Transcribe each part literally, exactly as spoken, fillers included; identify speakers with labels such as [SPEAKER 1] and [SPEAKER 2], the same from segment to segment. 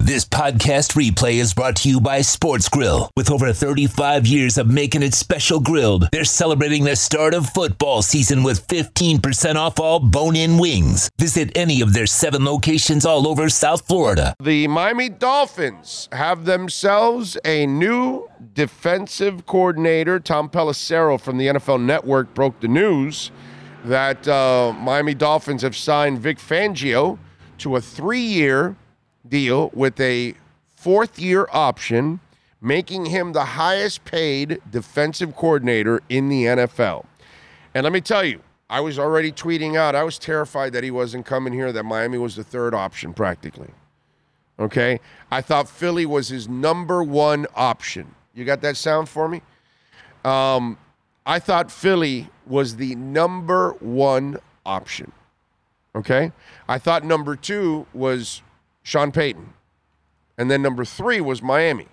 [SPEAKER 1] This podcast replay is brought to you by Sports Grill. With over thirty-five years of making it special grilled, they're celebrating the start of football season with fifteen percent off all bone-in wings. Visit any of their seven locations all over South Florida.
[SPEAKER 2] The Miami Dolphins have themselves a new defensive coordinator. Tom Pelissero from the N F L Network broke the news that uh, Miami Dolphins have signed Vic Fangio to a three-year deal with a fourth-year option, making him the highest-paid defensive coordinator in the N F L. And let me tell you, I was already tweeting out, I was terrified that he wasn't coming here, that Miami was the third option practically. Okay? I thought Philly was his number one option. You got that sound for me? Um, I thought Philly was the number one option. Okay? I thought number two was Sean Payton. And then number three was Miami.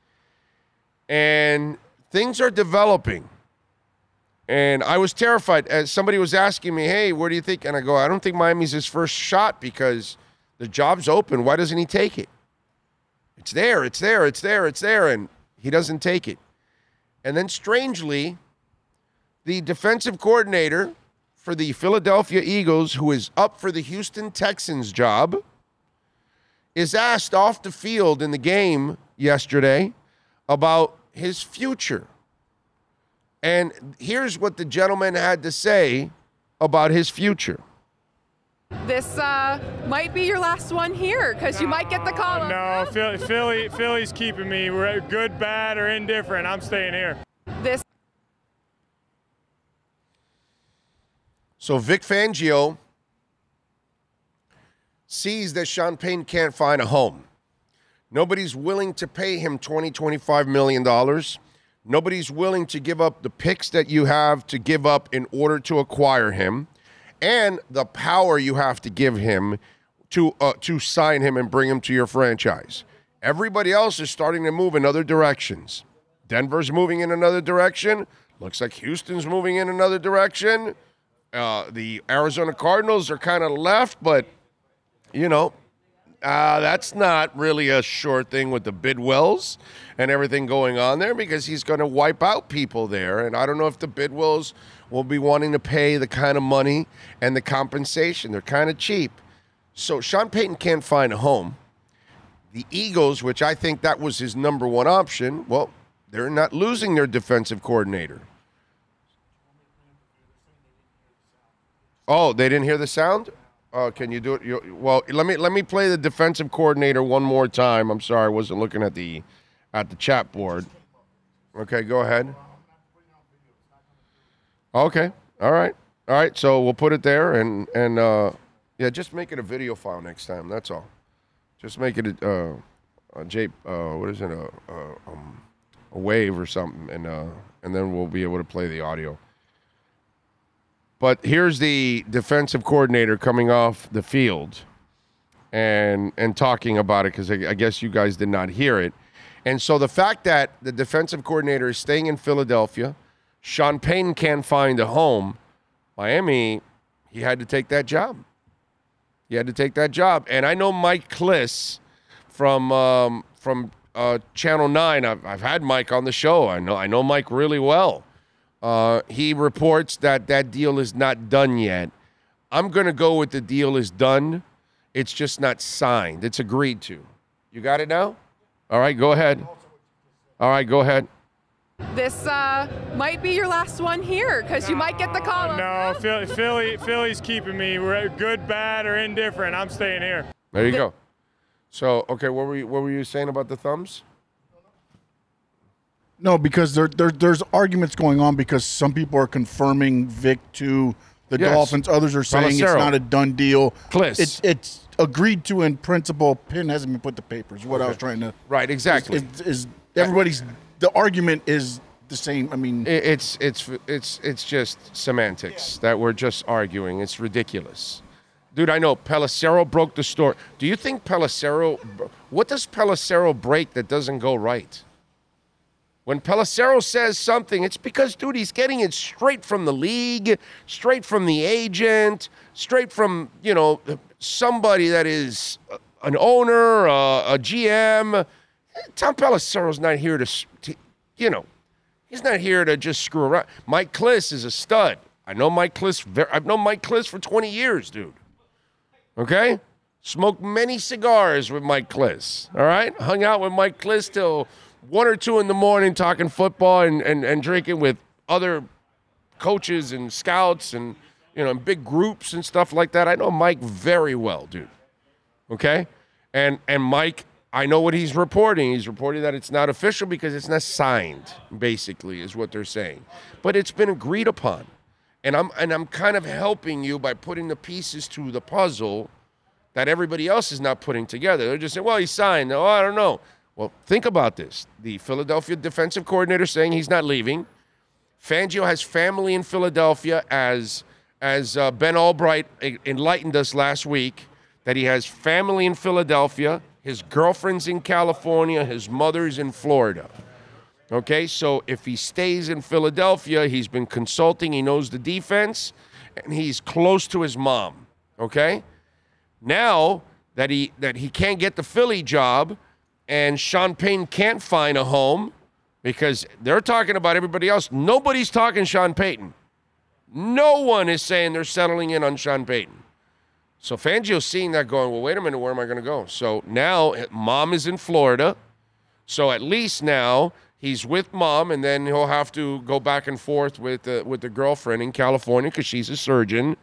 [SPEAKER 2] And things are developing. And I was terrified. As somebody was asking me, hey, where do you think? And I go, I don't think Miami's his first shot because the job's open. Why doesn't he take it? It's there, it's there, it's there, it's there. And he doesn't take it. And then strangely, the defensive coordinator for the Philadelphia Eagles, who is up for the Houston Texans job, is asked off the field in the game yesterday about his future. And here's what the gentleman had to say about his future.
[SPEAKER 3] This uh, might be your last one here because you might get the call.
[SPEAKER 4] No, Philly, Philly, Philly's keeping me. We're good, bad, or indifferent. I'm staying here.
[SPEAKER 3] This.
[SPEAKER 2] So Vic Fangio sees that Sean Payton can't find a home. Nobody's willing to pay him twenty, twenty-five million dollars. Nobody's willing to give up the picks that you have to give up in order to acquire him, and the power you have to give him to uh, to sign him and bring him to your franchise. Everybody else is starting to move in other directions. Denver's moving in another direction. Looks like Houston's moving in another direction. Uh, the Arizona Cardinals are kind of left, but, you know, uh, that's not really a sure thing with the Bidwells and everything going on there because he's going to wipe out people there. And I don't know if the Bidwells will be wanting to pay the kind of money and the compensation. They're kind of cheap. So Sean Payton can't find a home. The Eagles, which I think that was his number one option, well, they're not losing their defensive coordinator. Oh, they didn't hear the sound? Oh, can you do it? You, well, let me let me play the defensive coordinator one more time. I'm sorry, I wasn't looking at the at the chat board. Okay, go ahead. Okay, all right, all right. So we'll put it there, and and uh, yeah, just make it a video file next time. That's all. Just make it a, uh, a J. Uh, what is it? A, a, um, a wave or something, and uh, and then we'll be able to play the audio. But here's the defensive coordinator coming off the field and and talking about it because I, I guess you guys did not hear it. And so the fact that the defensive coordinator is staying in Philadelphia, Sean Payton can't find a home, Miami, he had to take that job. He had to take that job. And I know Mike Kliss from um, from uh, Channel nine. I've, I've had Mike on the show. I know I know Mike really well. Uh, he reports that that deal is not done yet. I'm going to go with the deal is done. It's just not signed. It's agreed to. You got it now? All right, go ahead. All right, go ahead.
[SPEAKER 3] This uh, might be your last one here because you might get the call.
[SPEAKER 4] No, Philly, Philly, Philly's keeping me. We're good, bad, or indifferent. I'm staying here.
[SPEAKER 2] There you go. So, okay, what were you, what were you saying about the thumbs?
[SPEAKER 5] No, because there, there there's arguments going on because some people are confirming Vic to the
[SPEAKER 2] Yes.
[SPEAKER 5] Dolphins. Others are saying
[SPEAKER 2] Pelissero.
[SPEAKER 5] it's not a done deal.
[SPEAKER 2] Kliss.
[SPEAKER 5] It's it's agreed to in principle. Pin hasn't been put to papers. What I was trying to
[SPEAKER 2] Right, exactly.
[SPEAKER 5] is, is everybody's the argument is the same. I mean,
[SPEAKER 2] It- It's it's it's it's just semantics that we're just arguing. It's ridiculous. Dude, I know Pelissero broke the story. Do you think Pelissero what does Pelissero break that doesn't go right? When Pelissero says something, it's because, dude, he's getting it straight from the league, straight from the agent, straight from, you know, somebody that is an owner, uh, a G M. Tom Pelissero's not here to, to, you know, he's not here to just screw around. Mike Klis is a stud. I know Mike Klis. I've known Mike Klis for twenty years, dude. Okay? Smoked many cigars with Mike Klis, all right? Hung out with Mike Klis till one or two in the morning talking football and, and, and drinking with other coaches and scouts and, you know, in big groups and stuff like that. I know Mike very well, dude. Okay? And and Mike, I know what he's reporting. He's reporting that it's not official because it's not signed, basically, is what they're saying. But it's been agreed upon. And I'm and I'm kind of helping you by putting the pieces to the puzzle that everybody else is not putting together. They're just saying, well, he signed. Oh, I don't know. Well, think about this. The Philadelphia defensive coordinator saying he's not leaving. Fangio has family in Philadelphia, as as uh, Ben Albright enlightened us last week, that he has family in Philadelphia. His girlfriend's in California. His mother's in Florida. Okay, so if he stays in Philadelphia, he's been consulting. He knows the defense, and he's close to his mom. Okay? Now that he that he can't get the Philly job and Sean Payton can't find a home because they're talking about everybody else. Nobody's talking Sean Payton. No one is saying they're settling in on Sean Payton. So Fangio's seeing that going, well, wait a minute, where am I going to go? So now mom is in Florida. So at least now he's with mom, and then he'll have to go back and forth with the, with the girlfriend in California because she's a surgeon.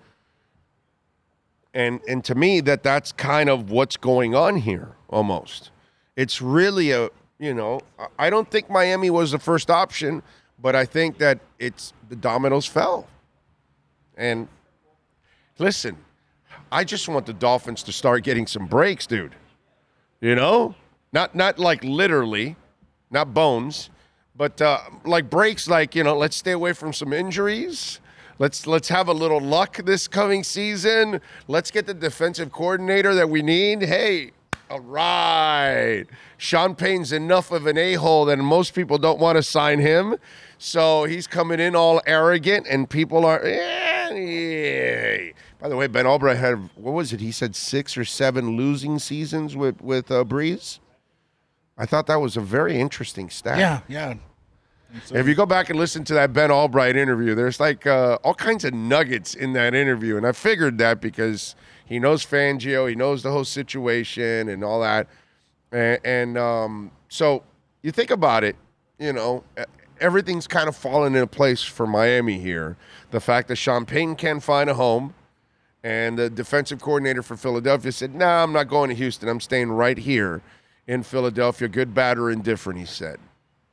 [SPEAKER 2] And and to me, that that's kind of what's going on here, almost. It's really a, you know, I don't think Miami was the first option, but I think that it's the dominoes fell. And listen, I just want the Dolphins to start getting some breaks, dude. You know? Not not like literally, not bones, but uh, like breaks like, you know, let's stay away from some injuries. Let's let's have a little luck this coming season. Let's get the defensive coordinator that we need. Hey, all right. Sean Payton's enough of an a-hole that most people don't want to sign him. So he's coming in all arrogant, and people are, yeah, yeah. By the way, Ben Albright had, what was it? He said six or seven losing seasons with, with uh, Breeze. I thought that was a very interesting stat.
[SPEAKER 5] Yeah, yeah.
[SPEAKER 2] So, if you go back and listen to that Ben Albright interview, there's like uh, all kinds of nuggets in that interview. And I figured that because he knows Fangio, he knows the whole situation and all that. And, and um, so you think about it, you know, everything's kind of fallen into place for Miami here. The fact that Sean Payton can't find a home, and the defensive coordinator for Philadelphia said, no, nah, I'm not going to Houston. I'm staying right here in Philadelphia. Good, bad, or indifferent, he said.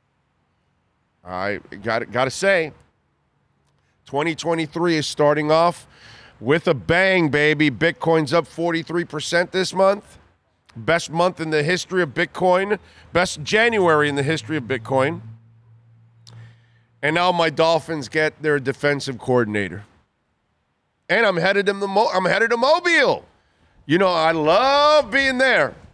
[SPEAKER 2] I got got to say, twenty twenty-three is starting off with a bang, baby. Bitcoin's up forty-three percent this month. Best month in the history of Bitcoin. Best January in the history of Bitcoin. And now my Dolphins get their defensive coordinator. And I'm headed to the Mo- I'm headed to Mobile. You know, I love being there.